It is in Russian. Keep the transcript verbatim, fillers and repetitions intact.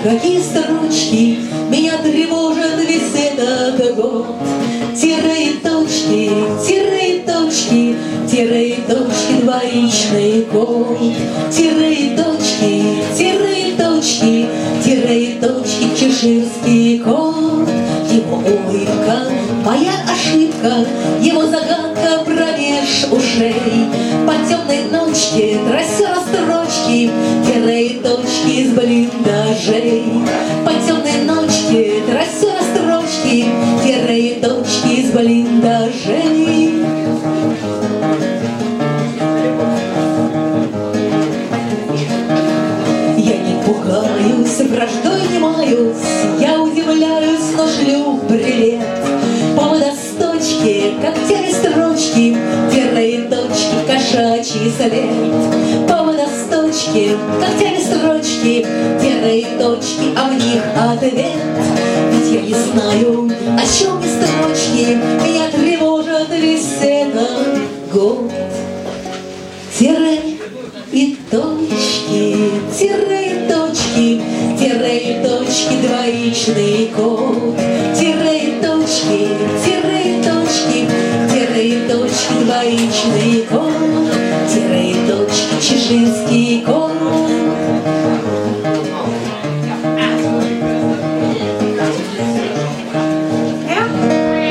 какие строчки меня тревожат весь этот год. Тире и точки, тире и точки, тире и точки, двоичный код. Тире и точки, тире и точки, тире и точки, чеширский кот. Его улыбка, моя ошибка, его загадка промеж ушей. По темной ночке трассера строчки, тире и точки с блиндажей. По темной ночке трассера строчки, тире и точки с блиндажей. Я не пугаюсь, враждой не маюсь, я удивляюсь, но шлю брилет. По водосточке, когтями строчки, тире и точки, кошачий след. По водосточке, когтями строчки, тире и точки, а в них ответ. Ведь я не знаю, о чем и строчки, меня тревожат весь этот год. Тире и точки, тире и точки, тире и точки, двоичный код.